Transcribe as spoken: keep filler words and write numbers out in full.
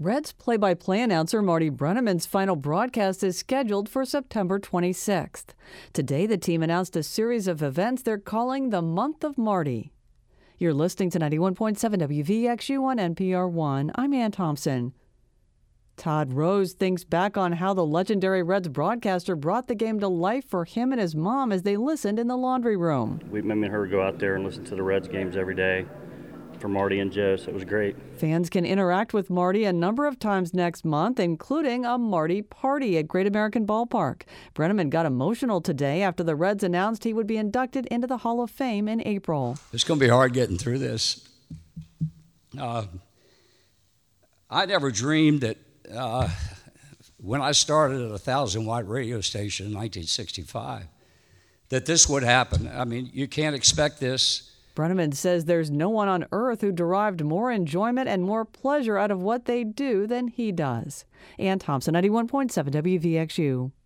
Reds play-by-play announcer Marty Brennaman's final broadcast is scheduled for September twenty-sixth. Today, the team announced a series of events they're calling the Month of Marty. You're listening to ninety-one point seven W V X U on N P R one. I'm Ann Thompson. Todd Rose thinks back on how the legendary Reds broadcaster brought the game to life for him and his mom as they listened in the laundry room. We, me and her go out there and listen to the Reds games every day for Marty and Joe, so it was great. Fans can interact with Marty a number of times next month, including a Marty party at Great American Ballpark. Brennaman got emotional today after the Reds announced he would be inducted into the Hall of Fame in April. It's going to be hard getting through this. Uh, I never dreamed that uh, when I started at a thousand-watt radio station in nineteen sixty-five, that this would happen. I mean, you can't expect this. Brennaman says there's no one on earth who derived more enjoyment and more pleasure out of what they do than he does. Ann Thompson, ninety-one point seven W V X U.